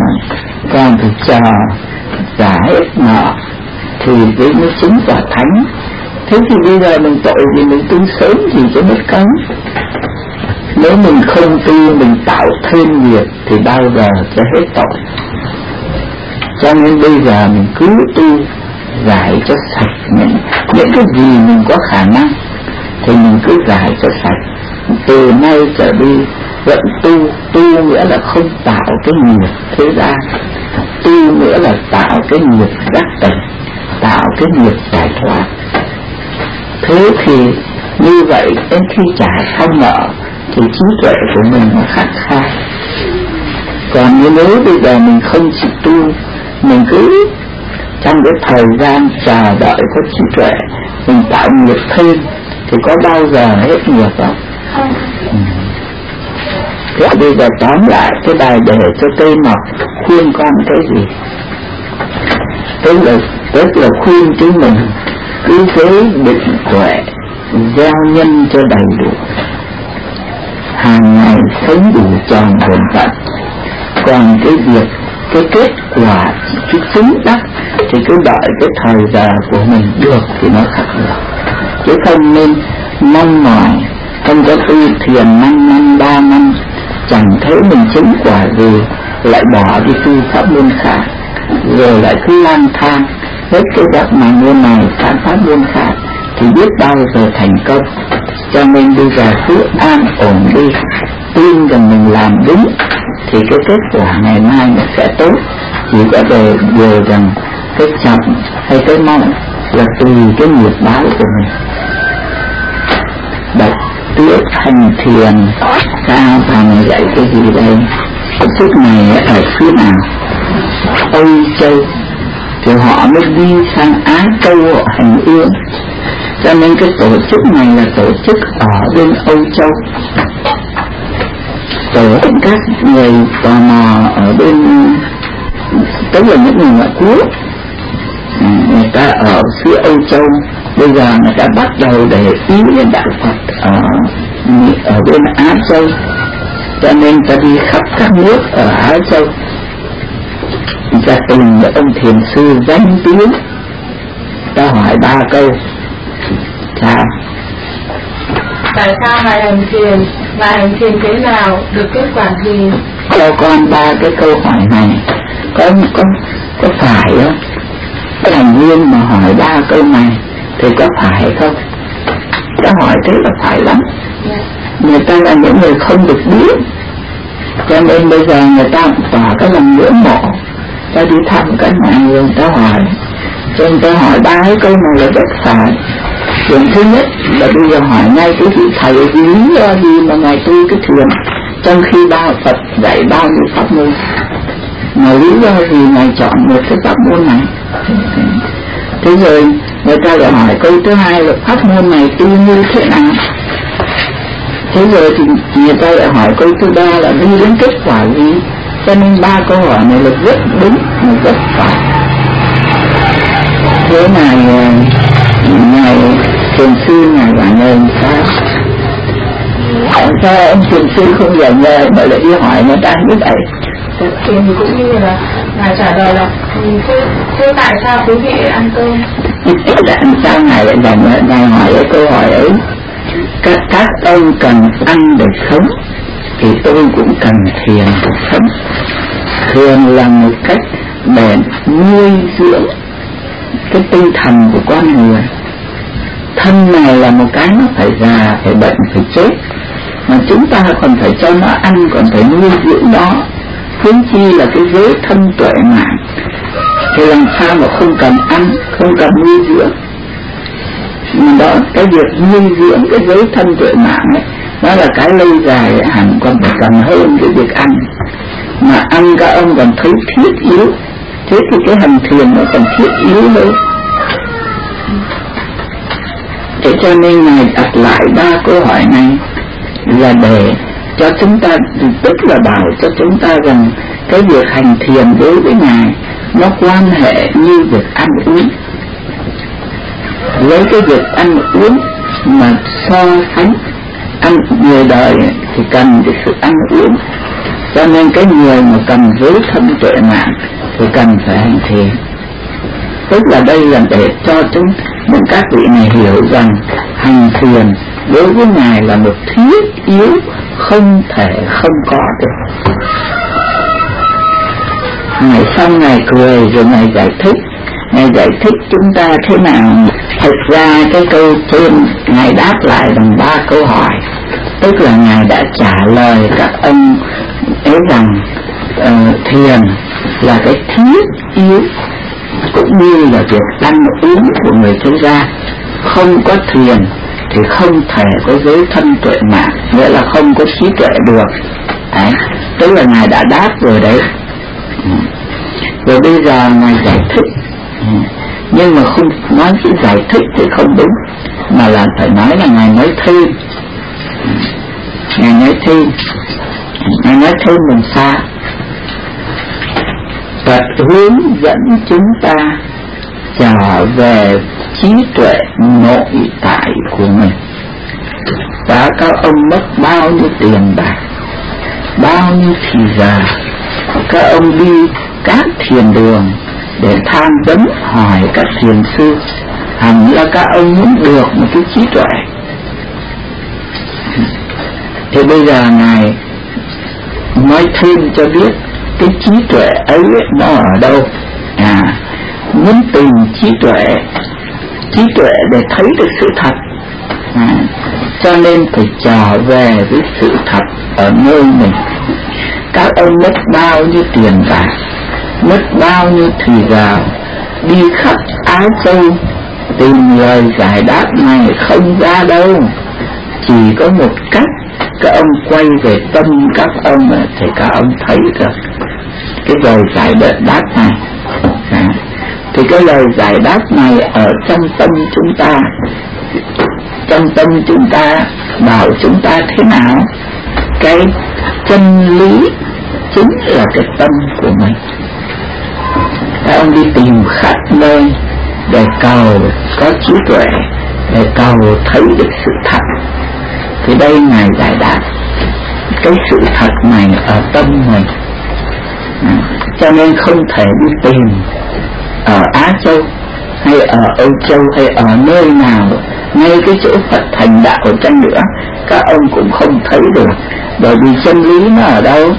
con phải chờ trả hết nợ thì mới chứng quả thánh. Thế thì bây giờ mình tội vì mình tu sớm thì cho mất cống. Nếu mình không tu, mình tạo thêm nghiệp thì bao giờ cho hết tội. Cho nên bây giờ mình cứ tu giải cho sạch những cái gì mình có khả năng thì mình cứ giải cho sạch. Từ nay trở đi vẫn tu nghĩa là không tạo cái nghiệp thế gian, tu nghĩa là tạo cái nghiệp giác tỉnh, tạo cái nghiệp giải thoát. Thế thì như vậy đến khi trả xong nợ thì trí tuệ của mình nó khắc khai. Còn nếu bây giờ mình không chịu tu, mình cứ trong cái thời gian chờ đợi có trí tuệ mình tạo nghiệp thêm thì có bao giờ hết nghiệp không? Thế bây giờ tóm lại cái bài để cho cây mọc khuyên con cái gì? Tức là khuyên chúng mình cứ giới định tuệ, gieo nhân cho đầy đủ, hàng ngày sống đủ tròn bổn phận. Còn cái việc, cái kết quả, cái chứng đắc thì cứ đợi cái thời giờ của mình được thì nó khắc được, chứ không nên mong mỏi. Không có tu thiền 5 năm 3 năm chẳng thấy mình chứng quả gì, lại bỏ đi tu pháp môn khác, rồi lại cứ lang thang hết cái pháp môn này sang pháp môn khác thì biết bao giờ thành công. Cho nên bây giờ cứ an ổn đi, tin rằng mình làm đúng thì cái kết quả ngày mai nó sẽ tốt. Chỉ có điều rằng cái chậm hay cái mong là tùy cái nghiệp báo của mình. Đọc tiếp hành thiền sao thằng dạy cái gì đây? Suốt này ở phía nào? Âu Châu thì họ mới đi sang Á Châu họ hành yên. Cho nên cái tổ chức này là tổ chức ở bên Âu Châu. Tổ chức các người tò mò ở bên, tức là những người ngoại quốc, người ta ở phía Âu Châu. Bây giờ người ta bắt đầu để ý đến đạo Phật ở bên Á Châu. Cho nên ta đi khắp các nước ở Á Châu, ta tìm những ông thiền sư danh tiếng, ta hỏi 3 câu. Sao? Tại sao ngài hành thiền? Ngài hành thiền thế nào? Được kết quả gì? Cho con 3 cái câu hỏi này có phải không? Cái thành viên mà hỏi 3 câu này thì có phải không? Ta hỏi thế là phải lắm. Người ta là những người không được biết, cho nên bây giờ người ta tỏ cái lòng ngưỡng mộ. Ta đi thăm cái này người ta hỏi, cho nên ta hỏi 3 cái câu này là rất phải. Chuyện thứ nhất là bây giờ hỏi ngay cái vị thầy lý do gì mà ngài tu cái thiền trong khi ba Phật dạy bao nhiêu pháp môn, mà lý do gì ngài chọn một cái pháp môn này? Thế rồi người ta lại hỏi câu thứ hai là pháp môn này tu như thế nào? Thế rồi thì người ta lại hỏi câu thứ 3 là đi đến kết quả gì? Cho nên 3 câu hỏi này là rất đúng, rất phải. Thế này ngài thiền sư ngài bảo ngời sao? Sao ông thiền sư không giải ngời mà lại đi hỏi người ta như vậy? Thì cũng như là ngài trả lời là thế tại sao quý vị ăn cơm? Làm sao ngài lại giải ngời? Ngài hỏi cái câu hỏi ấy, các ông cần ăn để sống thì tôi cũng cần thiền để sống. Thiền là một cách để nuôi dưỡng cái tinh thần của con người. Thân này là một cái nó phải già, phải bệnh, phải chết, mà chúng ta còn phải cho nó ăn, còn phải nuôi dưỡng nó. Huống chi là cái giới thân tuệ mạng thì làm sao mà không cần ăn, không cần nuôi dưỡng. Đó, cái việc nuôi dưỡng cái giới thân tuệ mạng ấy, đó là cái lâu dài hẳn còn phải cần hơn cái việc ăn. Mà ăn các ông còn thấy thiết yếu, thế thì cái hành thiền nó còn thiết yếu hơn. Thế cho nên ngài đặt lại 3 câu hỏi này là để cho chúng ta, tức là bảo cho chúng ta rằng cái việc hành thiền đối với ngài nó quan hệ như việc ăn uống. Với cái việc ăn uống mà so sánh, người đời thì cần cái sự ăn uống, Cho nên cái người mà cần giới thân tuệ mạng thì cần phải hành thiền. Tức là đây là để cho những các vị này hiểu rằng hành thiền đối với Ngài là một thiết yếu không thể không có được. Ngài xong Ngài cười rồi Ngài giải thích. Ngài giải thích chúng ta thế nào. Thực ra cái câu trên Ngài đáp lại bằng 3 câu hỏi. Tức là Ngài đã trả lời các ông ấy rằng thiền là cái thiết yếu cũng như là việc ăn uống của người thế gia. Không có thiền thì không thể có giới thân tuệ mạng, nghĩa là không có trí tuệ được. Đấy, tức là Ngài đã đáp rồi đấy. Rồi bây giờ Ngài giải thích, nhưng mà không nói chữ giải thích thì không đúng, mà là phải nói là Ngài nói thêm. Ngài nói thêm làm sao? Phật hướng dẫn chúng ta trở về trí tuệ nội tại của mình. Và các ông mất bao nhiêu tiền bạc, bao nhiêu thì giờ, các ông đi các thiền đường để tham vấn hỏi các thiền sư, hẳn là các ông muốn được một cái trí tuệ. Thì bây giờ Ngài nói thêm cho biết cái trí tuệ ấy nó ở đâu. Muốn tìm trí tuệ để thấy được sự thật, cho nên phải trở về với sự thật ở nơi mình. Các ông mất bao nhiêu tiền bạc, mất bao nhiêu thời giờ, đi khắp Á Châu tìm lời giải đáp này không ra đâu. Chỉ có một cách, các ông quay về tâm các ông thì các ông thấy được cái lời giải đáp này. Thì cái lời giải đáp này ở trong tâm chúng ta. Trong tâm chúng ta bảo chúng ta thế nào? Cái chân lý chính là cái tâm của mình. Các ông đi tìm khắp nơi để cầu có trí tuệ, để cầu thấy được sự thật. Thì đây Ngài giải đáp cái sự thật này ở tâm mình. Cho nên không thể đi tìm ở Á Châu hay ở Âu Châu hay ở nơi nào, ngay cái chỗ Phật thành đạo ở chăng nữa, các ông cũng không thấy được. Bởi vì chân lý nó ở đâu?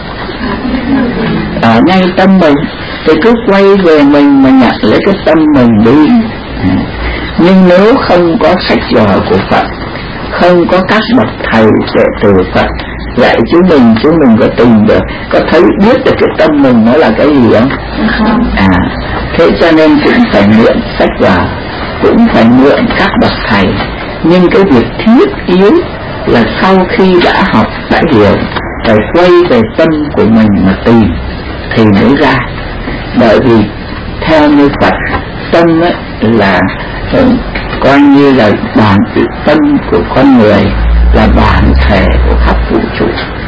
Ở ngay tâm mình. Thì cứ quay về mình mà nhặt lấy cái tâm mình đi. Nhưng nếu không có sách vở của Phật, không có các bậc thầy đệ tử Phật dạy chúng mình có tìm được, có thấy biết được cái tâm mình nó là cái gì không? Thế cho nên cũng phải mượn sách vở, cũng phải mượn các bậc thầy. Nhưng cái việc thiết yếu là sau khi đã học, đã hiểu, phải quay về tâm của mình mà tìm thì mới ra. Bởi vì theo như Phật, tâm ấy là coi như là bản tâm của con người, là bản thể của khắp vũ trụ.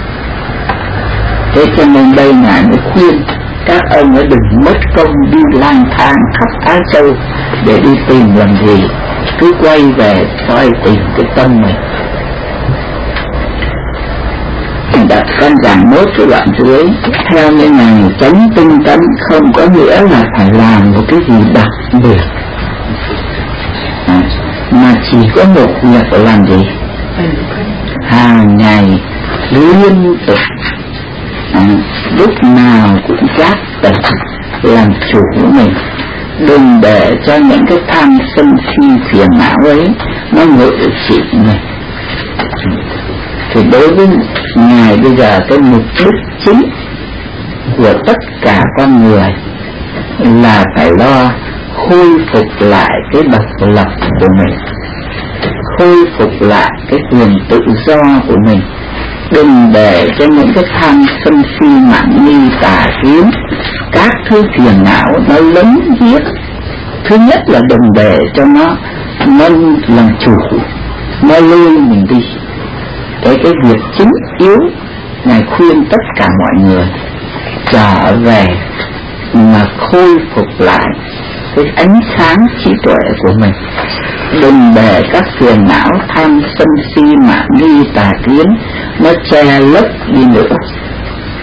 Thế cho nên đây Ngài mới khuyên các ông ấy đừng mất công đi lang thang khắp Á Châu để đi tìm làm gì, cứ quay về soi tìm cái tâm mình. Đặt con giảng nốt cái đoạn dưới. Theo như Ngài, chánh tinh tấn không có nghĩa là phải làm một cái gì đặc biệt, mà chỉ có một việc làm gì? Hàng ngày liên tục, lúc nào cũng giác tỉnh làm chủ của mình. Đừng để cho những cái tham sân si phiền não ấy nó ngự trị mình. Thì đối với Ngài bây giờ cái mục đích chính của tất cả con người là phải lo khôi phục lại cái độc lập của mình, khôi phục lại cái quyền tự do của mình. Đừng để cho những cái tham sân si mạn nghi tà kiến, các thứ phiền não nó lấn giết. Thứ nhất là đừng để cho nó làm chủ, nó lôi mình đi. Cái việc chính yếu Ngài khuyên tất cả mọi người trở về mà khôi phục lại cái ánh sáng trí tuệ của mình. Đừng để các phiền não tham sân si mạn nghi tà kiến nó che lấp đi nữa.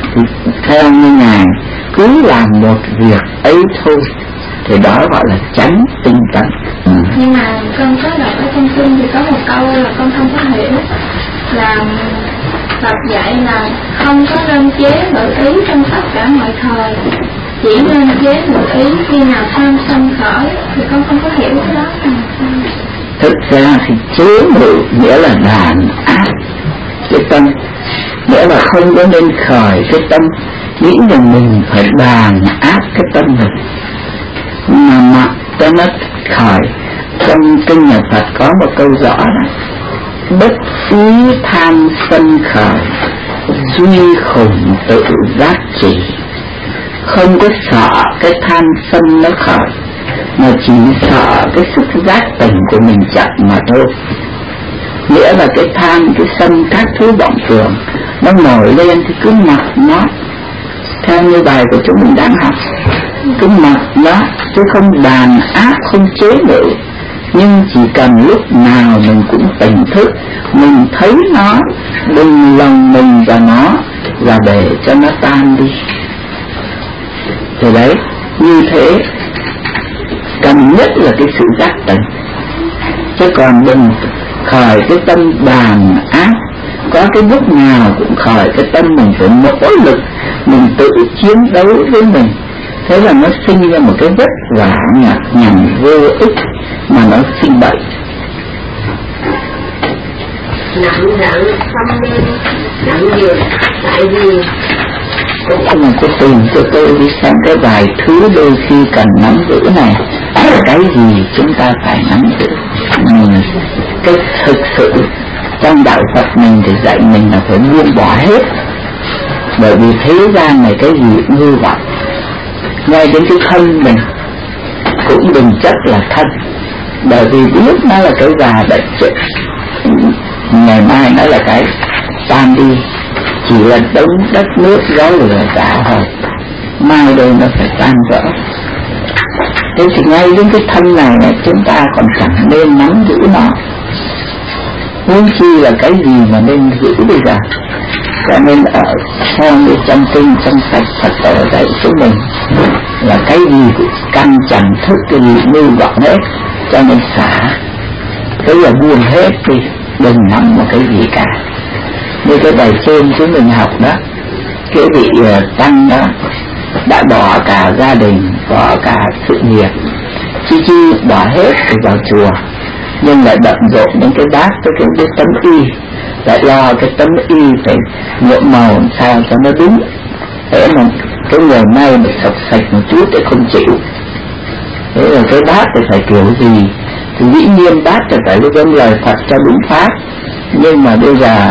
Thì theo như Ngài cứ làm một việc ấy thôi thì đó gọi là chánh tinh tấn. Nhưng mà con có đọc ở trong kinh thì có một câu là con không có hiểu, là Phật dạy là không có nên chế ngự ý trong tất cả mọi thời, chỉ nên chế ngự ý khi nào tham sân khởi, thì con không có hiểu cái đó. Thực ra thì chế ngự nghĩa là đàn áp cái tâm, nghĩa là không có nên khởi cái tâm nghĩ rằng mình phải đàn áp cái tâm mình, mà mặc cho nó khởi. Trong kinh nhà Phật có một câu rõ là bất ý tham sân khởi, duy khủng tự giác trì. Không có sợ cái tham sân nó khởi, mà chỉ sợ cái sức giác tỉnh của mình chậm mà thôi. Nghĩa là cái tham, cái sân, các thứ vọng tưởng nó nổi lên thì cứ mặc nó, theo như bài của chúng mình đang học, cứ mặc nó chứ không đàn áp, không chế ngự. Nhưng chỉ cần lúc nào mình cũng tỉnh thức, mình thấy nó, đừng lòng mình vào nó, và để cho nó tan đi. Thì đấy, như thế cần nhất là cái sự giác tỉnh, chứ còn đừng khởi cái tâm đàn áp. Có cái lúc nào cũng khởi cái tâm mình phải nỗ lực, mình tự chiến đấu với mình, thế là nó sinh ra một cái vất vả nhọc nhằn vô ích mà nó sinh bệnh. Nặng nặng xăm lên, nặng nhiều, tại vì cũng mà có tìm cho tôi đi xem cái vài thứ đôi khi cần nắm giữ này, cái gì chúng ta phải nắm giữ. Cái thực sự trong đạo Phật mình thì dạy mình là phải buông bỏ hết, bởi vì thế gian này cái gì cũng hư vọng. Ngay đến cái thân mình cũng đừng chấp là thân, bởi vì biết nó là cái già bệnh chết, ngày mai nó là cái tan đi, chỉ là đống đất nước gió lửa cả thôi, mai đây nó phải tan vỡ. Thế thì ngay đến cái thân này chúng ta còn chẳng nên nắm giữ nó, huống chi là cái gì mà nên giữ bây giờ. Cho nên ở theo như trong kinh, trong sách Phật ở dạy chúng mình là cái gì cũng căn chẳng thức, cái gì mưu vọng hết, cho nên xả, cái là buông hết đi, đừng nắm một cái gì cả. Như cái bài trên chúng mình học đó, cái vị tăng đó đã bỏ cả gia đình, bỏ cả sự nghiệp, chi bỏ hết để vào chùa, nhưng lại bận rộn đến cái bát với cái tấm y, lại lo cái tấm y phải nhuộm màu sao cho nó đúng, để mà cái người may được sạch sạch một chút để không chịu. Thế là cái bát thì phải kiểu gì, thì dĩ nhiên bát thì phải vâng lời Phật cho đúng pháp, nhưng mà bây giờ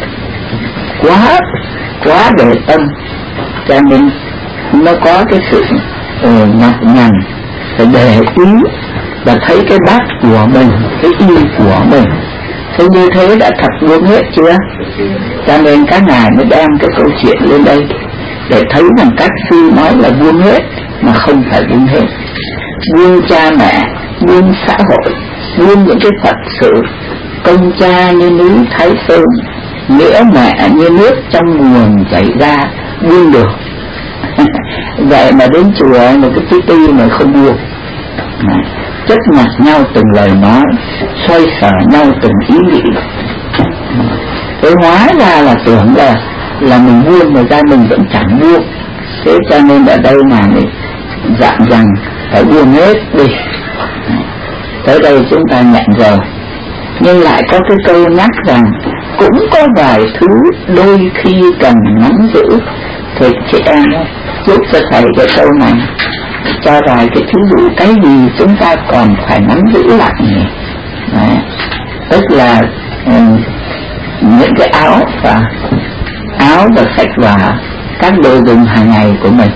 quá để tâm, cho nên nó có cái sự nhọc nhằn, phải để ý và thấy cái bát của mình, cái y của mình. Thế như thế đã thật buông hết chưa? Cho nên các ngài mới đem cái câu chuyện lên đây để thấy rằng các sư nói là buông hết mà không phải buông hết. Buông cha mẹ, buông xã hội, buông những cái Phật sự, công cha như núi Thái Sơn, nghĩa mẹ như nước trong nguồn chảy ra, buông được. Vậy mà đến chùa một cái tí mà không buông, chất nhặt nhau từng lời nói, xoay sở nhau từng ý nghĩ. Thế hóa ra là tưởng là mình buông mà ra mình vẫn chẳng buông. Thế cho nên ở đây là dặn rằng phải buông hết đi. Tới đây chúng ta nhận rồi, nhưng lại có cái câu nhắc rằng cũng có vài thứ đôi khi cần nắm giữ. Thì chị em giúp cho thầy cái câu này, cho vài cái thí dụ cái gì chúng ta còn phải nắm giữ lại nhỉ? Đấy. Tức là những cái áo và sách và các đồ dùng hàng ngày của mình.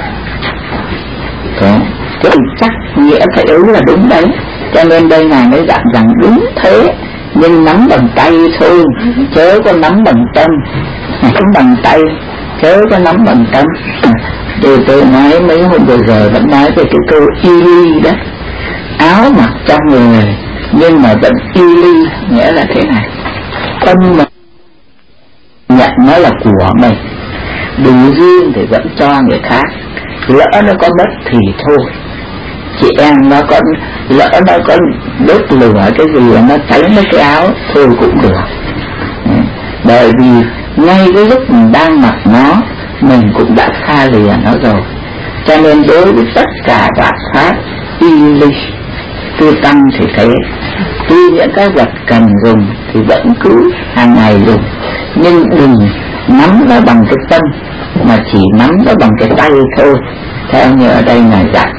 Thế thì chắc nghĩa cái yếu là đúng đấy. Cho nên đây này mới dặn rằng đúng thế, nhưng nắm bằng tay thôi, chớ có nắm bằng tâm. Nắm bằng tay, chớ có nắm bằng tâm. Tôi nói mấy hôm vừa rồi vẫn nói về cái câu y ly đó, áo mặc trong người nhưng mà vẫn y ly, nghĩa là thế này, tâm mà nhận nó là của mình, đủ duyên thì vẫn cho người khác, lỡ nó có mất thì thôi. Chị em nó có lỡ nó có đốt lửa cái gì nó cháy mấy cái áo thôi cũng được, bởi vì ngay cái lúc mình đang mặc nó mình cũng đã xa lìa nó rồi. Cho nên đối với tất cả các pháp y lý tư tăng thì thế, tuy những cái vật cần dùng thì vẫn cứ hàng ngày dùng, nhưng đừng nắm nó bằng cái tâm mà chỉ nắm nó bằng cái tay thôi, theo như ở đây Ngài dạy.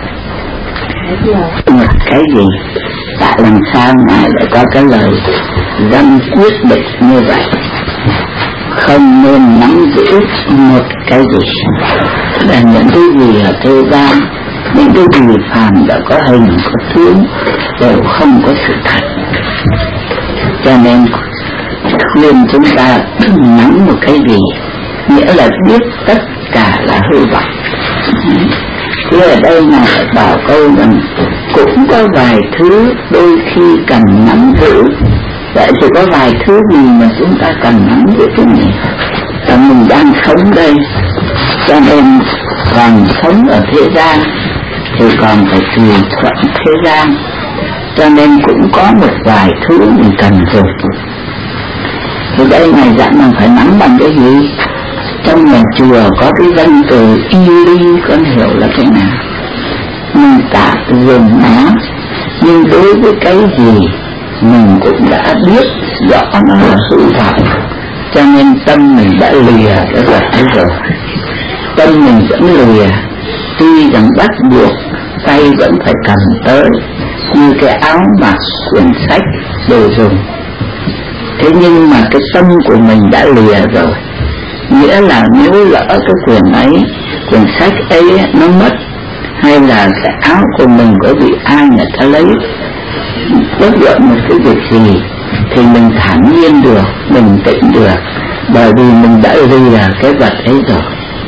Cái gì? Tại làm sao Ngài lại có cái lời dân quyết định như vậy? Không nên nắm giữ một cái gì, là những cái gì ở thế gian, những cái gì phàm đã có hình có tướng đều không có sự thật. Cho nên khuyên chúng ta đừng nắm một cái gì, nghĩa là biết tất cả là hư vọng. Thế ở đây Ngài bảo câu rằng cũng có vài thứ đôi khi cần nắm giữ. Vậy thì có vài thứ gì mà chúng ta cần nắm giữ cái này? Và mình đang sống đây, cho nên còn sống ở thế gian thì còn phải tùy thuận thế gian, cho nên cũng có một vài thứ mình cần dùng. Thì đây Ngài dặn mình phải nắm bằng cái gì? Trong nhà chùa có cái danh từ y lý, con hiểu là thế nào? Mình tạm dùng nó, nhưng đối với cái gì mình cũng đã biết rõ nó là hư vọng, cho nên tâm mình đã lìa cái vật ấy rồi. Tâm mình vẫn lìa, tuy rằng bắt buộc tay vẫn phải cầm tới, như cái áo mặc, quyển sách, đồ dùng. Thế nhưng mà cái tâm của mình đã lìa rồi, nghĩa là nếu lỡ cái quyển ấy, quyển sách ấy nó mất, hay là cái áo của mình có bị ai người ta lấy, bất luận một cái việc gì thì mình thản nhiên được, bình tĩnh được, bởi vì mình đã lìa cái vật ấy rồi.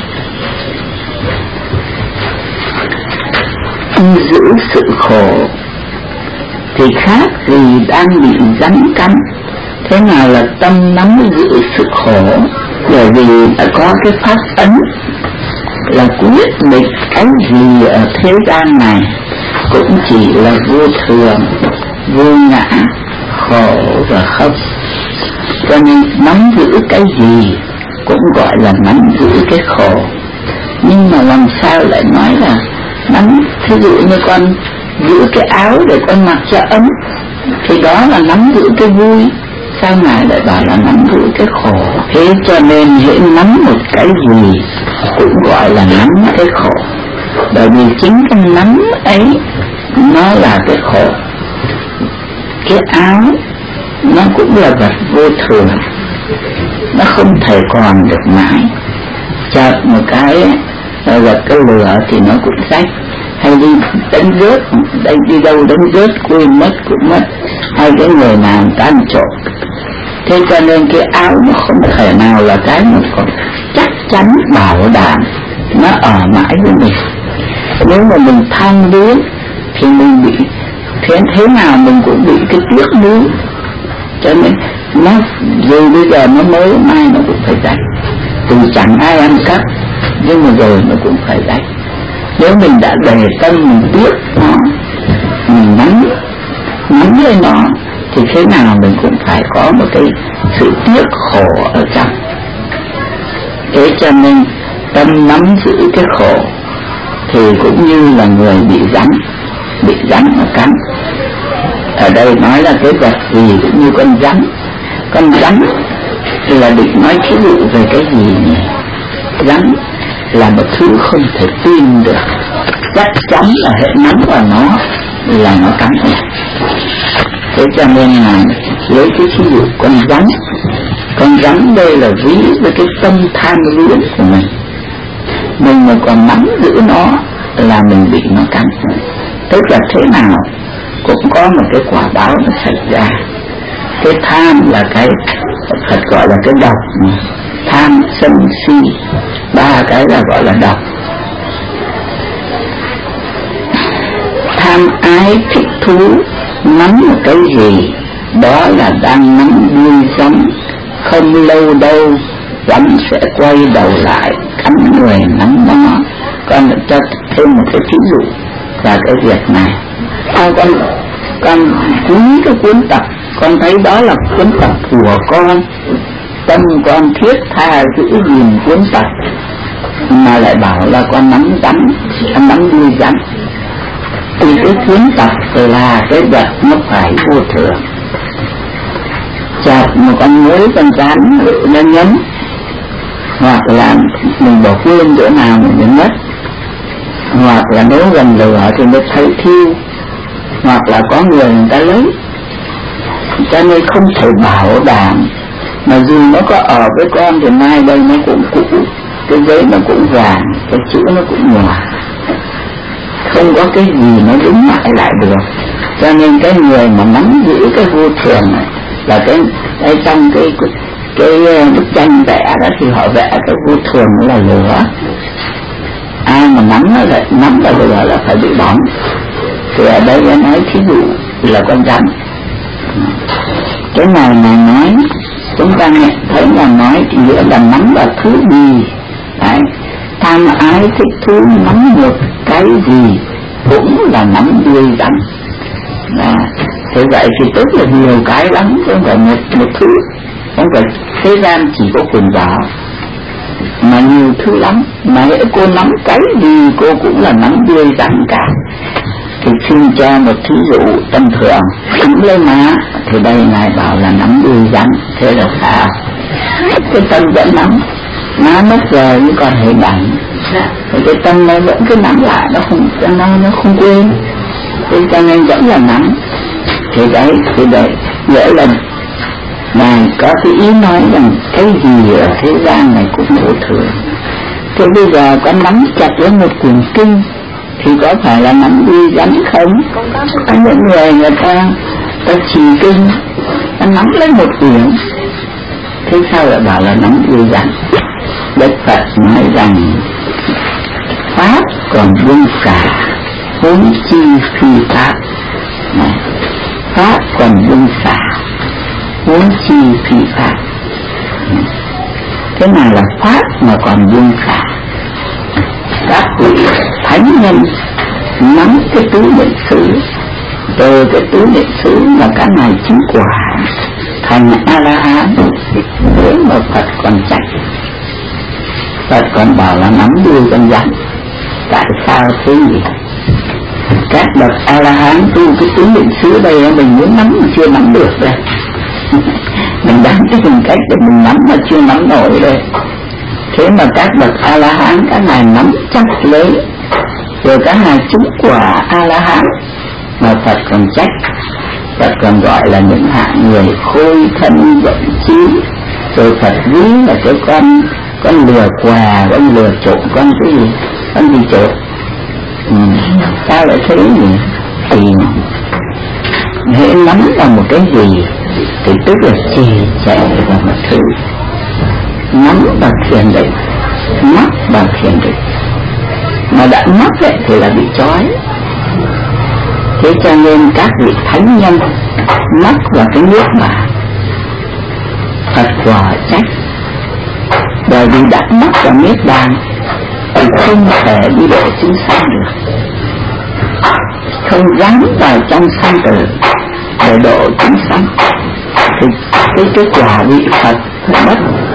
Giữ sự khổ thì khác gì đang bị rắn cắn. Thế nào là tâm nắm giữ sự khổ? Bởi vì đã có cái pháp ấn là quyết định cái gì ở thế gian này cũng chỉ là vô thường, vô ngã, khổ và không. Cho nên nắm giữ cái gì cũng gọi là nắm giữ cái khổ. Nhưng mà làm sao lại nói là nắm, ví dụ như con giữ cái áo để con mặc cho ấm thì đó là nắm giữ cái vui, sao Ngài lại bảo là nắm giữ cái khổ? Thế cho nên hễ nắm một cái gì cũng gọi là nắm cái khổ, bởi vì chính cái nắm ấy nó là cái khổ. Cái áo nó cũng là vật vô thường, nó không thể còn được mãi, chợt một cái vật cái lửa thì nó cũng rách, hay đi đánh rớt, đi đâu đánh rớt quên mất cũng mất, hay cái người nào tan trộm. Thế cho nên cái áo nó không thể nào là cái mà còn chắc chắn bảo đảm nó ở mãi với mình. Nếu mà mình tham luyến thì mình bị thế nào mình cũng bị cái tiếc nuối, cho nên nó dù bây giờ nó mới, mai nó cũng phải rách. Dù chẳng ai ăn cắp nhưng mà rồi nó cũng phải rách. Nếu mình đã để tâm mình biết nó, mình nắm lên nó thì thế nào mình cũng phải có một cái sự tiếc khổ ở trong. Thế cho nên tâm nắm giữ cái khổ thì cũng như là người bị rắn nó cắn. Ở đây nói là cái vật gì cũng như con rắn là định nói ví dụ về cái gì nhỉ? Rắn là một thứ không thể tin được, chắc chắn là hệ nắm vào nó là nó cắn mình. Thế cho nên là lấy cái ví dụ con rắn đây là ví với cái tâm tham luyến của mình mà còn nắm giữ nó là mình bị nó cắn. Tức là thế nào cũng có một cái quả báo nó xảy ra. Cái tham là cái Phật gọi là cái độc, tham sân si, ba cái là gọi là độc. Tham ái thích thú, nắm một cái gì đó là đang nắm đuôi rắn, không lâu đâu rắn sẽ quay đầu lại cắn tánh người nắm nó. Con cho thêm một cái ví dụ và cái việc này. Con quý cái cuốn tập, con thấy đó là cuốn tập của con, tâm con thiết tha giữ gìn cuốn tập, mà lại bảo là con nắm rắn, con nắm đuôi rắn. Thì cái cuốn tập là cái vật nó phải vô thường. Chặt một con muỗi con rắn nó nhấn, hoặc là mình bỏ quên chỗ nào mình biến mất, hoặc là nếu gần lửa thì mới thấy thiêu, hoặc là có người ta lấy. Cho nên không thể bảo đảm, mà dù nó có ở với con thì mai đây nó cũng cũ, cái giấy nó cũng vàng, cái chữ nó cũng nhòa, không có cái gì nó đứng mãi lại được. Cho nên cái người mà nắm giữ cái vô thường này là cái trong cái bức tranh vẽ đó thì họ vẽ cái vô thường là lửa. Ai mà nắm vào lửa là phải bị bỏng. Thì ở đây nó nói thí dụ là con rắn. Cái này mà nói chúng ta nghe thấy là nói nghĩa là nắm vào thứ gì. Đấy, tham ái thích thú nắm một cái gì cũng là nắm đuôi rắn. Thế vậy thì tức là nhiều cái lắm, không phải một thứ, không phải thế gian chỉ có quần giáo, mà nhiều thứ lắm. Mà hễ cô nắm cái gì cô cũng là nắm đuôi rắn cả. Thì xin cho một thí dụ tâm thường, nắm lấy má thì đây này bảo là nắm đuôi rắn. Thế là sao? Cái tâm vẫn nắm, má mất rồi nhưng còn hình ảnh, cái tâm nó vẫn cứ nắm lại, nó không quên. Thế cho nên vẫn là nắm. Thì đấy nghĩa là Ngài có cái ý nói rằng cái gì ở thế gian này cũng vô thường. Thế bây giờ con nắm chặt lấy một quyển kinh thì có phải là nắm đuôi rắn không? Có những người ta trì kinh, ta nắm lấy một quyển, thế sao lại bảo là nắm đuôi rắn? Đức Phật nói rằng pháp còn buông xả, huống chi phi pháp. Pháp còn buông xả, huống chi phi pháp. Thế nào là pháp mà còn buông xả? Các vị thánh nhân nắm cái tứ niệm xứ, từ cái tứ niệm xứ mà các ngài chứng quả thành A-la-hán. Thế mà Phật còn trách, Phật còn bảo là nắm đuôi con rắn. Tại sao thế nhỉ? Các bậc A-la-hán tu cái tứ niệm xứ đây mình muốn nắm mà chưa nắm được đây. Mình đang cái hình cách để mình nắm mà chưa nắm nổi đây. Thế mà các bậc A-la-hán các ngài nắm chắc lấy, rồi các ngài chứng quả A-la-hán mà Phật còn trách. Phật còn gọi là những hạng người khôi thân vận trí. Rồi Phật ví là cái con lừa quà, con lừa trộm, con gì trộm. Sao lại thế nhỉ? Thì hễ nắm vào một cái gì thì tức là trì trệ vào một thứ. Nắm vào thiền định, mắc vào thiền định, mà đã mắc ấy thì là bị trói. Thế cho nên các vị thánh nhân mắc vào cái nước mà Phật quả trách, bởi vì đã mắc vào niết bàn thì không thể đi độ chúng sanh được, không dám vào trong sanh tử để độ chúng sanh. Thì cái quả vị Phật phải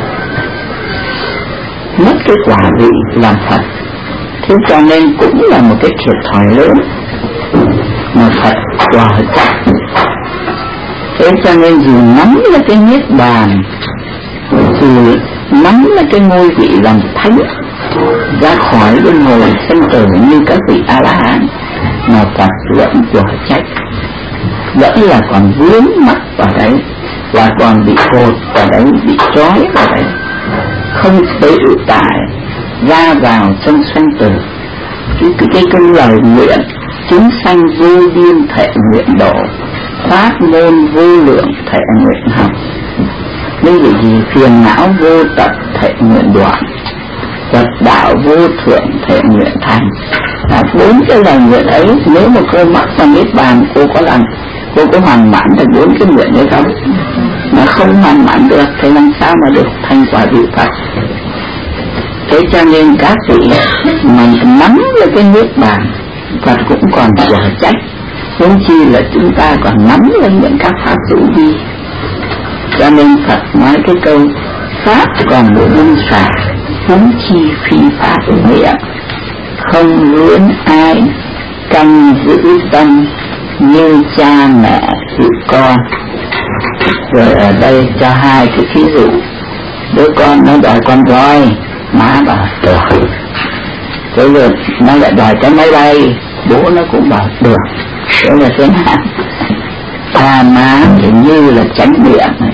mất cái quả vị làm Phật. Thế cho nên cũng là một cái thiệt thòi lớn mà Phật quả trách. Thế cho nên dù nắm lấy cái niết bàn, dù nắm lấy cái ngôi vị làm thánh, ra khỏi luân hồi sinh tử như các vị A-la-hán, mà Phật vẫn quả trách, vẫn là còn vướng mắc vào đấy, và còn bị cột vào đấy, bị trói vào đấy, không tự tại ra vào trong sanh tử. Cái lời nguyện chúng sanh vô biên thể nguyện độ, pháp môn vô lượng thể nguyện học, nên vì gì phiền não vô tận thể nguyện đoạn, Phật đạo vô thượng thể nguyện thành. Bốn cái lời nguyện ấy, nếu mà cô mắc vào niết bàn, cô có hoàn mãn được bốn cái nguyện đấy không? Mà không hoàn mãn được thì làm sao mà được thành quả vị Phật? Thế Thế cho nên các vị mình nắm được cái nước bàn, Phật cũng còn trở trách, huống chi là chúng ta còn nắm lên những các pháp hữu vi. Cho nên Phật nói cái câu pháp còn bộ luân xả, huống chi phi pháp nghĩa, không luyến ai, canh giữ tâm như cha mẹ giữ con. Rồi ở đây cho hai cái ví dụ. Đứa con nó đòi con voi, má bảo được. Thế rồi nó lại đòi cái máy bay, bố nó cũng bảo được. Thế là thế nào? Cha má thì như là chánh niệm,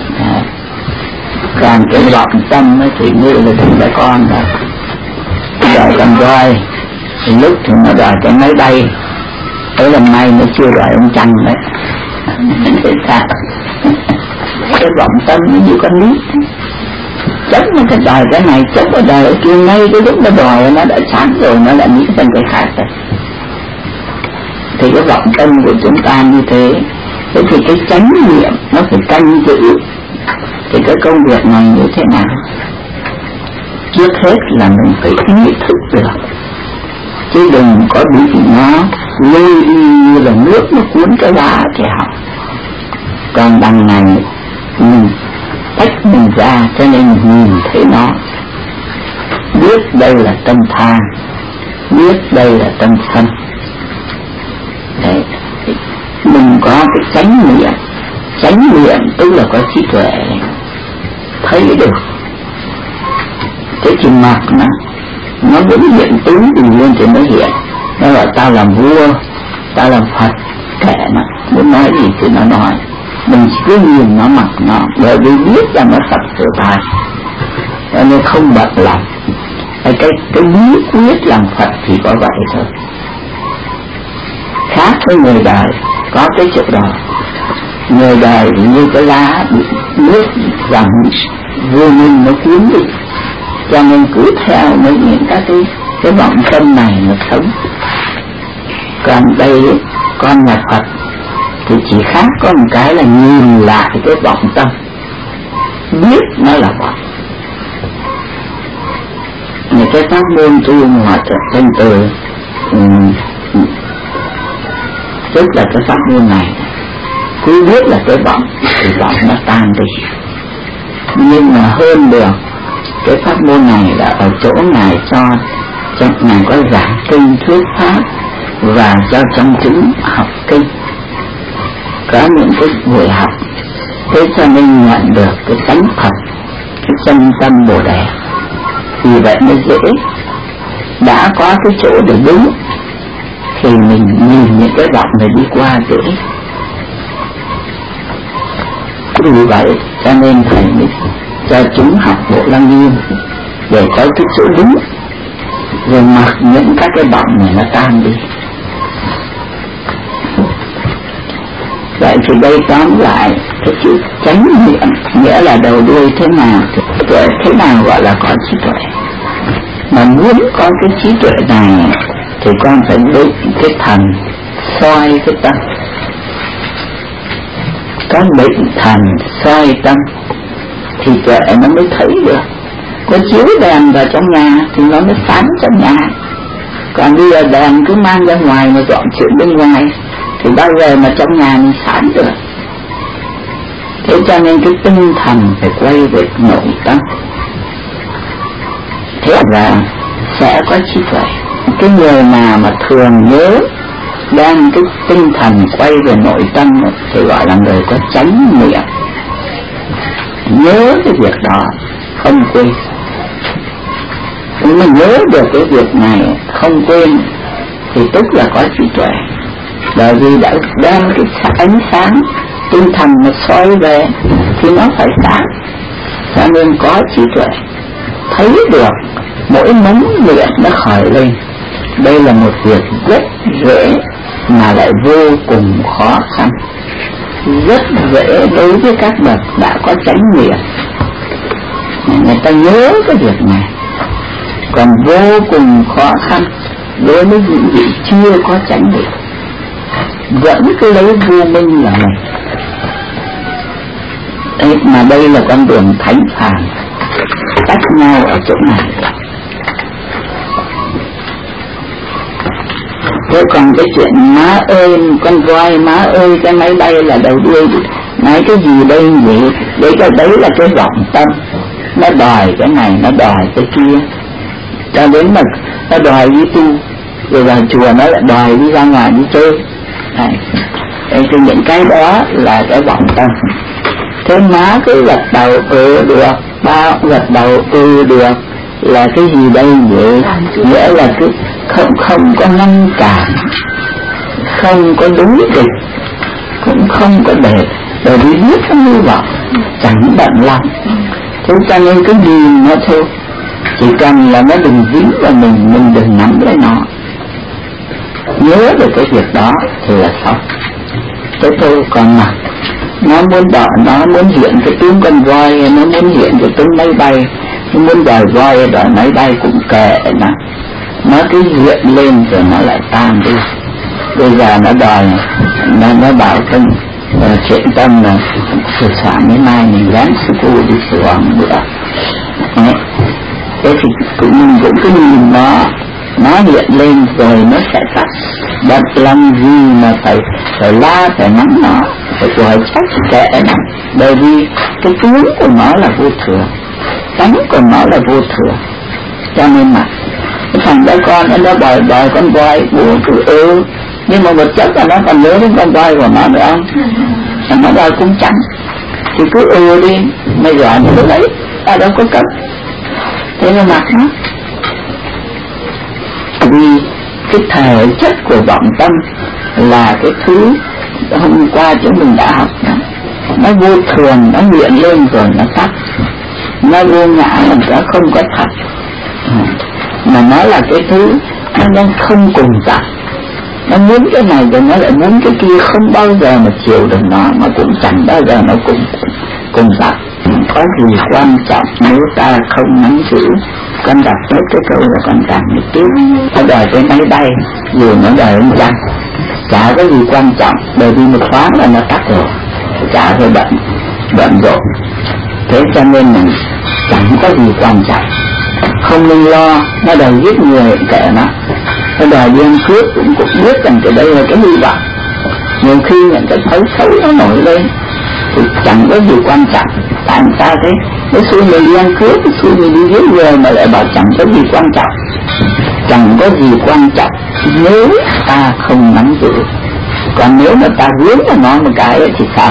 còn cái vọng tâm thì như là đứa con đó. Đòi con voi, thì lúc thì nó đòi cái máy bay, thế là may nó chưa đòi ông chăn đấy. Thế sao? Cái vọng tâm nó như con nít, chống nó cái đòi cái này, chống cái đòi kia, ngay cái lúc nó đòi nó đã chán rồi, nó đã nghĩ sang cái khác rồi. Thì cái vọng tâm của chúng ta như thế. Thế thì cái chánh niệm nó phải canh giữ. Thì cái công việc này như thế nào? Trước hết là mình phải ý thức được, chứ đừng có bị nó lôi đi như là nước nó cuốn cái lá thì học. Còn đằng này mình tách mình ra, cho nên nhìn thấy nó, biết đây là tâm tham, biết đây là tâm sân. Đấy, mình có cái chánh niệm tức là có trí tuệ, thấy được. Cái chừng mặt nó vẫn hiện tướng thì luôn thì nó hiện. Nó gọi tao làm vua, tao làm Phật, kệ nó, muốn nói gì thì nó nói. Mình chỉ cứ nhìn nó mặc nó, bởi vì biết rằng nó thật sự thật, cho nên không bận lòng. Cái lý quyết làm Phật thì có vậy thôi. Khác với người đời có cái chỗ đó. Người đời như cái lá nước rằng vô minh nó cuốn đi, cho nên cứ theo những cái vọng tâm này mà sống. Còn đây con nhà Phật thì chỉ khác có một cái là nhìn lại cái vọng tâm, biết nó là vọng. Những cái pháp môn tu hòa thượng Thanh Từ tức là cái pháp môn này, cứ biết là cái vọng thì vọng nó tan đi. Nhưng mà hơn được, cái pháp môn này là ở chỗ Ngài cho Ngài có giảng kinh thuyết pháp và cho trong chúng học kinh, có những cái buổi học. Thế cho nên nhận được cái tánh thật, cái chân tâm Bồ Đề. Vì vậy mới dễ, đã có cái chỗ để đúng thì mình nhìn những cái vọng này đi qua dễ. Vì vậy cho nên thầy mới cho chúng học Bộ Lăng Nghiêm để có cái chỗ đúng, rồi mặc những các cái vọng này nó tan đi. Vậy thì đây tóm lại cái chữ chánh niệm nghĩa là đầu đuôi thế nào, thế nào gọi là có trí tuệ. Mà muốn có cái trí tuệ này thì con phải định cái thần soi cái tâm. Có định thần soi tâm thì tuệ nó mới thấy được. Có chiếu đèn vào trong nhà thì nó mới sáng trong nhà. Còn bây giờ đèn cứ mang ra ngoài mà dọn chuyện bên ngoài thì bao giờ mà trong nhà mình sáng được. Thế cho nên cái tinh thần phải quay về nội tâm, thế là sẽ có trí tuệ. Cái người nào mà thường nhớ đem cái tinh thần quay về nội tâm thì gọi là người có chánh niệm, nhớ cái việc đó không quên. Nếu mà nhớ được cái việc này không quên thì tức là có trí tuệ, bởi vì đã đem cái ánh sáng tinh thần mà soi về thì nó phải sáng, cho nên có trí tuệ, thấy được mỗi nấm niệm nó khởi lên. Đây là một việc rất dễ mà lại vô cùng khó khăn. Rất dễ đối với các bậc đã có chánh niệm, người ta nhớ cái việc này. Còn vô cùng khó khăn đối với những vị chưa có chánh niệm, vẫn cứ lấy vô minh là mình. Đấy, mà đây là con đường thánh phàm, cách nhau ở chỗ này. Thế còn cái chuyện má ơi con voi, má ơi cái máy bay là đầu đuôi, nói cái gì đây nhỉ? Đấy là cái vọng tâm, nó đòi cái này, nó đòi cái kia, cho đến mà nó đòi đi tu, rồi vào chùa nó lại đòi đi ra ngoài đi chơi. Thì những cái đó là cái vọng tâm. Thế má cứ gật đầu được, ba gật đầu được, là cái gì đây nhỉ? Nghĩa là cứ không có ngăn cản, không có đúng địch, cũng không có để vì biết nó như vậy, chẳng bận lòng. Thế cho nên cứ nhìn nó thôi, chỉ cần là nó đừng dính vào mình đừng nắm lấy nó, nhớ được cái việc đó thì là xong. Thế thôi. Còn mà nó muốn đỏ, nó muốn hiện cái tướng con voi, nó muốn hiện cái tướng máy bay, nó muốn đòi voi đòi máy bay cũng kệ nó cứ hiện lên rồi nó lại tan đi. Bây giờ nó đòi, nó bảo cái chuyện tâm là sửa soạn đến mai mình gắn sư cô đi sửa một bữa. Thế thì mình cũng cứ nhìn nó hiện lên rồi nó sẽ tắt. Bận lòng gì mà phải la phải mắng nó, phải gọi trách kệ nó, bởi vì cái tướng của nó là vô thường, tánh của nó là vô thường. Cho nên mà cái thằng bé con nó đòi con voi, bố cứ nhưng mà một chút là nó còn nhớ đến con voi của nó nữa không? Nó đòi cũng chẳng thì cứ đi, mày giỏi thì cứ lấy, ta đâu có cấm. Thế nên mặc nó, vì cái thể chất của vọng tâm là cái thứ hôm qua chúng mình đã học đó. Nó vô thường, nó hiện lên rồi nó tắt, nó vô ngã là nó không có thật, mà nó là cái thứ nó không cùng dặn. Nó muốn cái này rồi nó lại muốn cái kia, không bao giờ mà chiều được nó, mà cũng chẳng bao giờ nó cùng dặn. Có gì quan trọng nếu ta không nắm giữ. Con đọc hết cái câu là con cảm được tiếp. Nó đòi cái máy bay, dù nó đòi ông chăng, chả có gì quan trọng, bởi vì một thoáng là nó tắt rồi, chả phải bận rộn. Thế cho nên mình chẳng có gì quan trọng, không nên lo. Nó đòi giết người kệ nó đòi đi ăn cướp cũng biết rằng cái đây là cái hy vọng. Nhiều khi những cái xấu xấu nó nổi lên thì chẳng có gì quan trọng. Tại sao thế? Cái xui mình đi ăn cướp, cái xui mình đi giết người mà lại bảo chẳng có gì quan trọng. Chẳng có gì quan trọng nếu ta không nắm giữ. Còn nếu mà ta vướng vào nó một cái thì sao?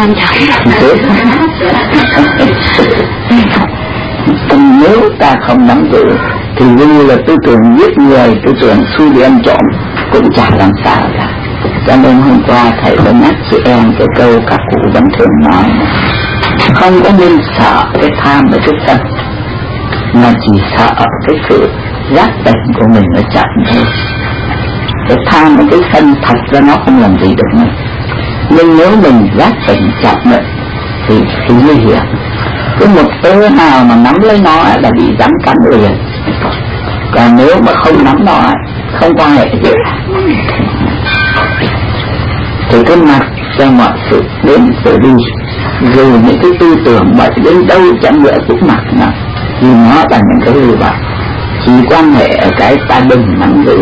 Nếu ta không nắm giữ thì như là tư tưởng giết người, tư tưởng xui đi ăn trộm cũng chả làm sao cả. Cho nên hôm qua thầy có nhắc chị em cái câu các cụ vẫn thường nói, không có nên sợ cái tham và cái sân, mà chỉ sợ cái sự giác tỉnh của mình nó chậm thôi. Cái tham và cái sân thật ra nó không làm gì được mình, nhưng nếu mình giác tỉnh chậm nữa thì nguy hiểm. Cứ một tơ nào mà nắm lấy nó là bị rắn cắn liền. Còn nếu mà không nắm nó không quan hệ gì, thì cứ mặc cho mọi sự đến sự đi, dù những cái tư tưởng bệnh đến đâu chẳng nữa cũng mặc nó, vì nó là những cái lưu bảo. Chỉ quan hệ ở cái ta đừng nắm giữ.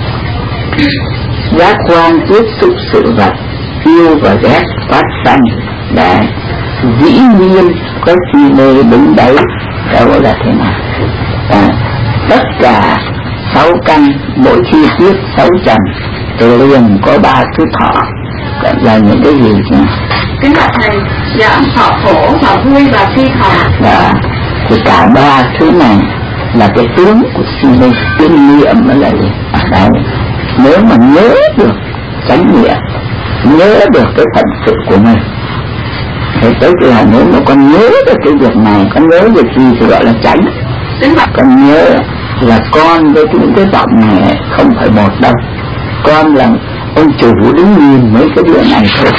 Giác quan tiếp xúc sự vật, yêu và ghét phát sanh. Đấy, dĩ nhiên có khi mê đúng đấy, đâu là thế nào. Tất cả 6 căn mỗi khi tiết 6 trần thì liền có 3 thứ thọ, là những cái gì nhỉ? Kính bạch thầy, dạ thọ khổ, thọ vui và phi thọ. Dạ, thì cả 3 thứ này là cái tướng của si mê. Kinh nghiệm mới là gì? Đấy, nếu mà nhớ được chánh niệm, nhớ được cái phận sự của mình, thì tức là nếu mà con nhớ được cái việc này, con nhớ việc gì thì gọi là chánh. Con nhớ là con với những cái vọng này không phải một đâu, con là ông chủ đứng nhìn mấy cái đứa này thôi.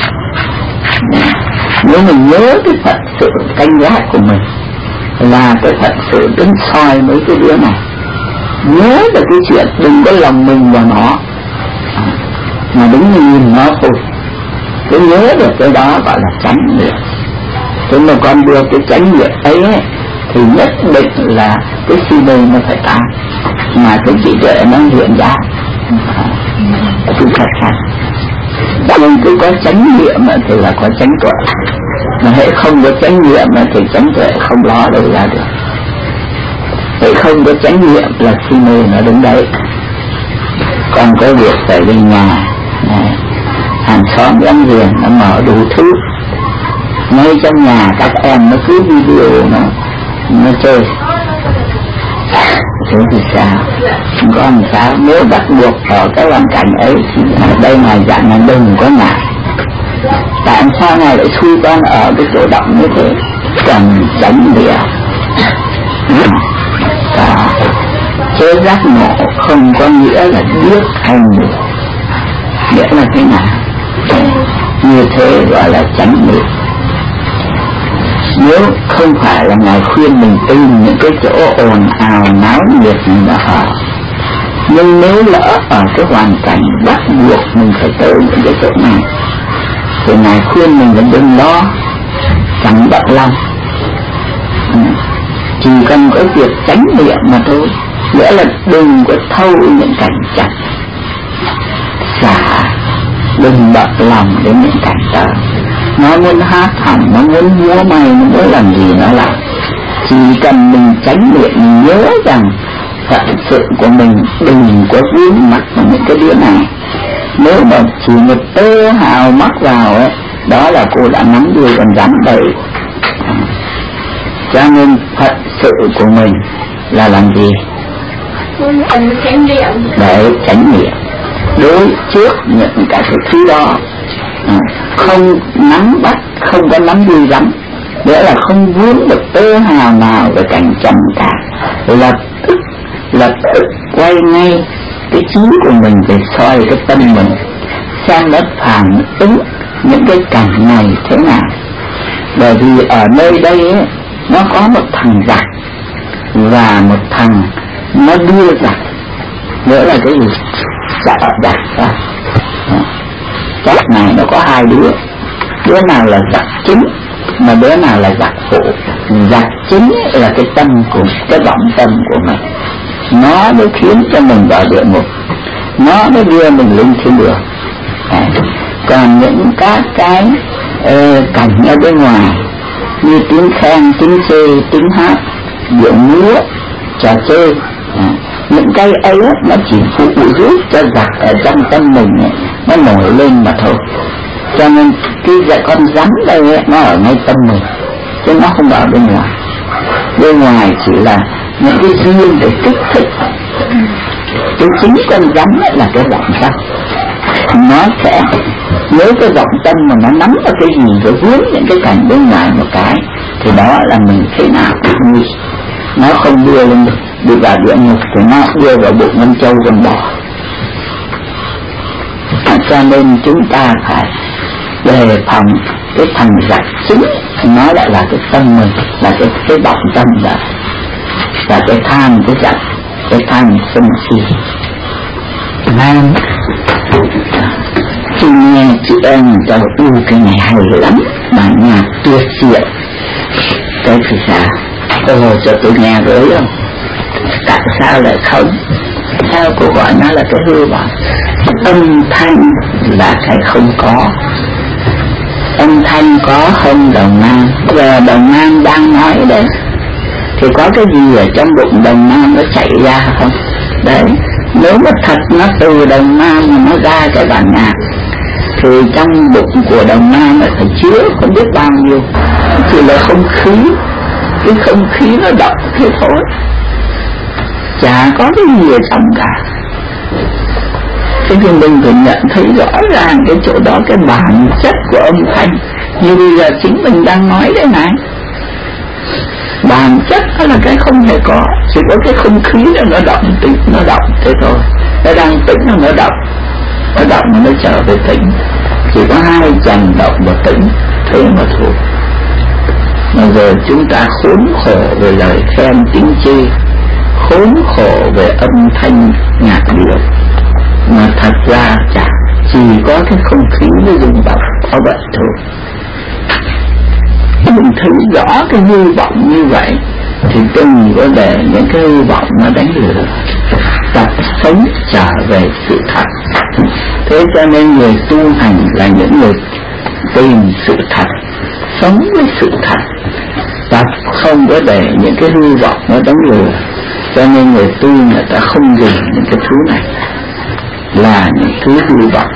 Nếu mình nhớ cái phận sự canh gác của mình là cái phận sự đứng soi mấy cái đứa này, nhớ được cái chuyện đừng có lòng mình vào nó, mà đứng nhìn nó thôi. Cứ nhớ được cái đó gọi là chánh niệm. Thế mà con đưa cái chánh niệm ấy thì nhất định là cái si mê nó phải tan, mà cái trí tuệ nó hiện ra. Cứ thật thật. Nhưng cứ có chánh niệm thì là có chánh tuệ, mà hễ không có chánh niệm thì chánh tuệ không ló đâu ra được. Hễ không có chánh niệm là si mê nó đứng đấy. Còn có việc phải về nhà, hàng xóm láng giềng nó mở đủ thứ, ngay trong nhà các em nó cứ video nó chơi. Thế thì sao? Không có làm sao. Nếu bắt buộc ở cái hoàn cảnh ấy thì ở đây Ngài dặn là đừng có ngại. Tại sao Ngài lại xui con ở cái chỗ động như thế? Cần tránh địa. Chế giác ngộ không có nghĩa là biết hay mù. Nghĩa là thế nào? Như thế gọi là tránh niệm. Nếu không phải là Ngài khuyên mình tìm những cái chỗ ồn ào náo nhiệt mà ở, nhưng nếu lỡ ở cái hoàn cảnh bắt buộc mình phải tới những cái chỗ này thì Ngài khuyên mình là đừng lo, chẳng bận lòng, chỉ cần có việc tránh niệm mà thôi. Nghĩa là đừng có thâu những cảnh chặt xả, đừng bận lòng đến những cảnh đó. Nó muốn hát hẳn, nó muốn múa may, nó muốn làm gì nó làm. Chỉ cần mình tránh niệm, mình nhớ rằng phận sự của mình đừng có vướng mắc vào những cái đứa này. Nếu mà chỉ một tơ hào mắc vào ấy, đó là cô đã nắm đuôi con rắn đấy. Cho nên phận sự của mình là làm gì? Để tránh niệm. Đối trước những cái thứ đó, không nắm bắt, không có nắm đuôi rắn, nghĩa là không vướng được tơ hào nào về cảnh trầm cả. Lập tức quay ngay cái trí của mình để soi cái tâm mình, xem nó phản ứng những cái cảnh này thế nào. Bởi vì ở nơi đây ấy, nó có một thằng giặc và một thằng nó đưa giặc. Nghĩa là cái gì? Giặc sao? Giặc này nó có hai đứa nào là giặc chính mà đứa nào là giặc phụ. Giặc chính là cái tâm của cái vọng tâm của mình, nó mới khiến cho mình vào địa ngục, nó mới đưa mình lên thiên đường. Còn những các cái cảnh ở bên ngoài như tiếng khen, tiếng chê, tiếng hát, điệu múa, trò chơi, những cái ấy nó chỉ phụ giúp cho giặc ở trong tâm mình ấy, nó nổi lên mà thôi. Cho nên cái con rắn đây ấy, nó ở ngay tâm mình, chứ nó không ở bên ngoài. Bên ngoài chỉ là những cái duyên để kích thích. Cái chính con rắn ấy là cái vọng tâm. Nó sẽ, nếu cái vọng tâm mà nó nắm vào cái gì rồi vướng những cái cảnh bên ngoài một cái, thì đó là mình thế nào cũng nguy. Nó không đưa lên đi vào địa ngục thì nó đưa vào bụng con trâu con bò. Cho nên chúng ta phải đề phòng cái thằng giặc chính, nó lại là cái tâm mình, là cái vọng tâm đó, là cái tham, cái giặc, cái tham sân si. Nam khi nghe chị em cho cái này hay lắm, bản nhạc tuyệt diệu. Cái thì sao? Cô hồ cho tôi nghe với không? Tại sao lại không? Sao cô gọi nó là cái hư vọng? Âm thanh là cái không có. Âm thanh có không Đồng Nam? Giờ Đồng Nam đang nói đấy, thì có cái gì ở trong bụng Đồng Nam nó chạy ra không? Đấy, nếu mà thật nó từ Đồng Nam mà nó ra cái bản nhạc thì trong bụng của Đồng Nam nó phải chứa không biết bao nhiêu. Chỉ là không khí, cái không khí nó động thế thôi, chả có cái gì ở trong cả. Thế thì mình phải nhận thấy rõ ràng cái chỗ đó, cái bản chất của âm thanh. Như bây giờ chính mình đang nói đây này, bản chất đó là cái không hề có, chỉ có cái không khí nó động tĩnh, nó động thế thôi. Nó đang tĩnh nó động nó trở về tĩnh. Chỉ có hai chành động và tĩnh, thế mà thôi. Mà giờ chúng ta khốn khổ về lời khen tiếng chê, khốn khổ về âm thanh nhạc điệu, mà thật ra chỉ có cái không khí nó rung động, có vậy thôi. Mình thấy rõ cái hy vọng như vậy thì đừng có để những cái hy vọng nó đánh lừa. tập sống trở về sự thật. Thế cho nên người tu hành là những người tìm sự thật, sống với sự thật, tập không có để những cái hư vọng nó đánh lừa. Cho nên người tu người ta không dùng những cái thứ này là những thứ hư vọng,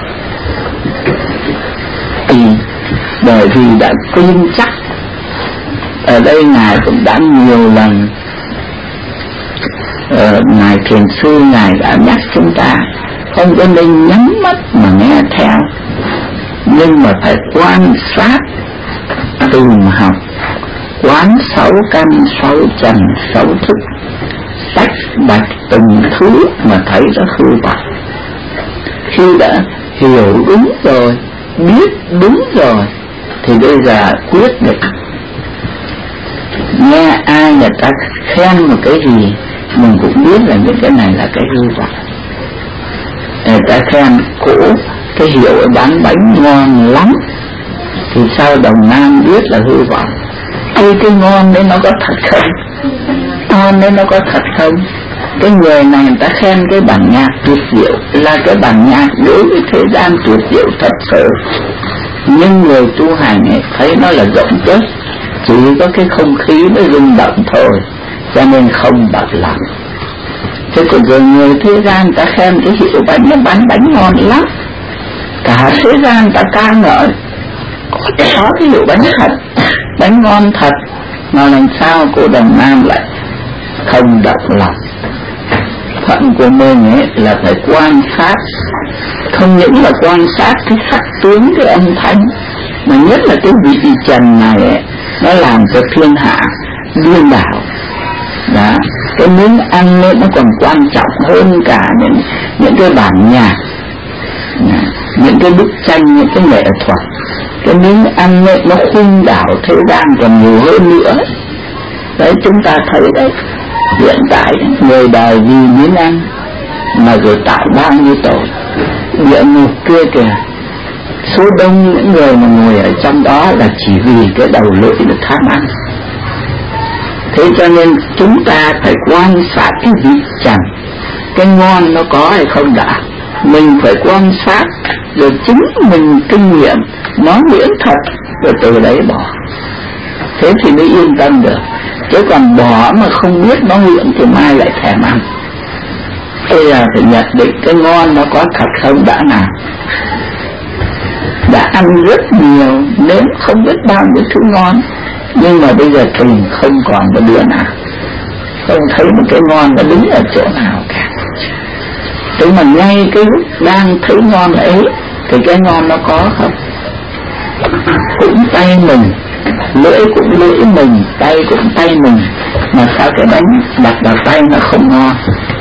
thì bởi vì đã tin chắc. Ở đây Ngài cũng đã nhiều lần, Ngài Thiền Sư Ngài đã nhắc chúng ta không có nên nhắm mắt mà nghe theo, nhưng mà phải quan sát, tìm học, quán 6 căn 6 trần 6 thức, tách bạch từng thứ mà thấy nó hư vọng. Khi đã hiểu đúng rồi, biết đúng rồi, thì bây giờ quyết định. Nghe ai người ta khen một cái gì, mình cũng biết là những cái này là cái hư vọng. Người ta khen cổ cái hiệu bán bánh ngon lắm, thì sao Đồng Nam biết là hư vọng? Cái ngon đấy nó có thật không? Ngon đấy nó có thật không? Cái người này người ta khen cái bản nhạc tuyệt diệu, là cái bản nhạc đối với thế gian tuyệt diệu thật sự. Nhưng người tu hành ấy thấy nó là rỗng tuếch, chỉ có cái không khí nó rung động thôi, cho nên không bật lòng. Thế còn rồi người thế gian ta khen cái hiệu bánh nó bán bánh ngon lắm, cả thế gian ta ca ngợi có cái hiệu bánh thật, bánh ngon thật, mà làm sao cô Đồng Nam lại không động lòng? Phận của mình ấy là phải quan sát, không những là quan sát cái sắc tướng, cái âm thanh, mà nhất là cái vị trần này ấy, nó làm cho thiên hạ điên đảo. Đó, cái miếng ăn ấy nó còn quan trọng hơn cả những cái bản nhạc, những cái bức tranh, những cái nghệ thuật. Cái miếng ăn ấy nó khuynh đảo thế gian còn nhiều hơn nữa. Đấy, chúng ta thấy đấy, hiện tại người đời vì miếng ăn mà rồi tạo bao nhiêu tội. Địa ngục kia kìa, số đông những người mà ngồi ở trong đó là chỉ vì cái đầu lưỡi được tham ăn. Thế cho nên chúng ta phải quan sát cái vị trần, cái ngon nó có hay không đã. Mình phải quan sát, rồi chính mình kinh nghiệm nó miễn thật, rồi từ đấy bỏ. Thế thì mới yên tâm được. Chứ còn bỏ mà không biết nó miễn thì mai lại thèm ăn. Bây giờ phải nhận định cái ngon nó có thật không đã nào. Đã ăn rất nhiều, nếm không biết bao nhiêu thứ ngon, nhưng mà bây giờ tìm không còn một đứa nào, không thấy một cái ngon nó đứng ở chỗ nào cả. Thế mà ngay cái lúc đang thấy ngon ấy thì cái ngon nó có không? Cũng tay mình, lưỡi cũng lưỡi mình, tay cũng tay mình, mà sao cái bánh đặt vào tay nó không ngon?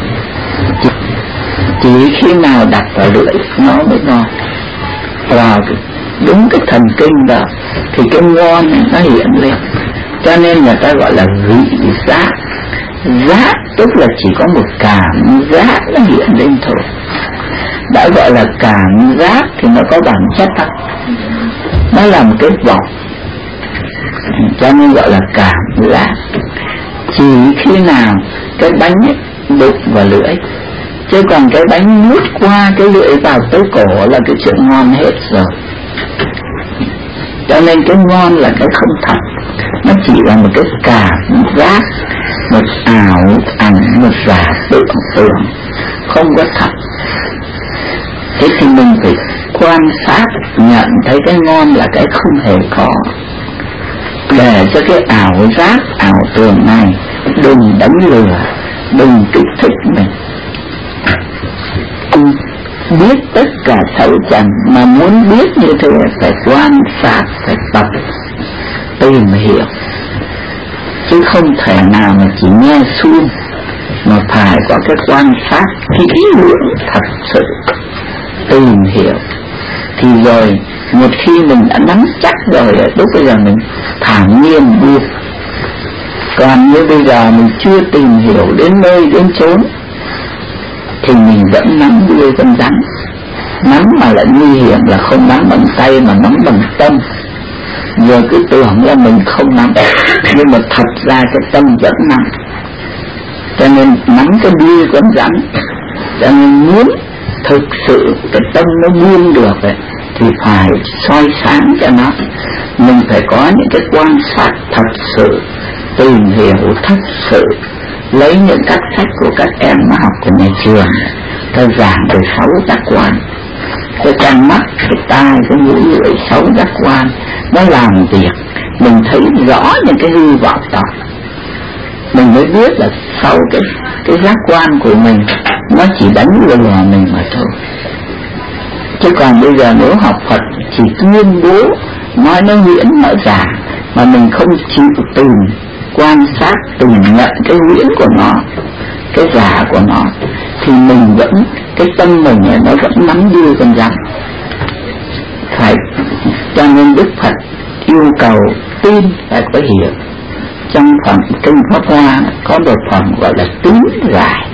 Chỉ khi nào đặt vào lưỡi nó mới ngon. Vào đúng cái thần kinh đó thì cái ngon nó hiện lên. Cho nên người ta gọi là vị giác. Giác tức là chỉ có một cảm giác nó hiện lên thôi. Đã gọi là cảm giác thì nó có bản chất thật, nó là một cái vọng, cho nên gọi là cảm giác. Chỉ khi nào cái bánh ấy đụng vào lưỡi, chứ còn cái bánh nuốt qua cái lưỡi vào tới cổ là cái chuyện ngon hết rồi. Cho nên cái ngon là cái không thật, nó chỉ là một cái cảm giác, một ảo ảnh, một giả tưởng, không có thật. Thế thì mình phải quan sát, nhận thấy cái ngon là cái không hề có, để cho cái ảo giác, ảo tưởng này đừng đánh lừa, đừng kích thích mình. Biết tất cả sáu trần, mà muốn biết như thế phải quan sát, phải tập, tìm hiểu, chứ không thể nào mà chỉ nghe suông, mà phải có cái quan sát kỹ lưỡng thật sự, tìm hiểu. Thì rồi một khi mình đã nắm chắc rồi, lúc bây giờ mình thản nhiên buông. Còn như bây giờ mình chưa tìm hiểu đến nơi đến chốn thì mình vẫn nắm đuôi con rắn. Nắm mà lại nguy hiểm là không nắm bằng tay mà nắm bằng tâm. Giờ cứ tưởng là mình không nắm, nhưng mà thật ra cái tâm vẫn nắm. Cho nên nắm cái đuôi con rắn Cho nên muốn thực sự cái tâm nó buông được ấy, thì phải soi sáng cho nó. Mình phải có những cái quan sát thật sự, tìm hiểu thật sự, lấy những các sách của các em học của nhà trường, ta giảng về 6 giác quan. Cái con mắt, cái tai, cái mũi, lưỡi, 6 giác quan nó làm việc, mình thấy rõ những cái hy vọng đó, mình mới biết là sau cái giác quan của mình nó chỉ đánh lừa mình mà thôi. Chứ còn bây giờ nếu học Phật chỉ tuyên bố nói nó huyễn nó giả, mà mình không chịu tìm quan sát, tìm nhận cái huyễn của nó, cái giả của nó, thì mình vẫn, cái tâm mình nó vẫn nắm như con rắn. Phải, cho nên Đức Phật yêu cầu tin phải có hiểu. Trong phần kinh Pháp Hoa có một phần gọi là tín giải.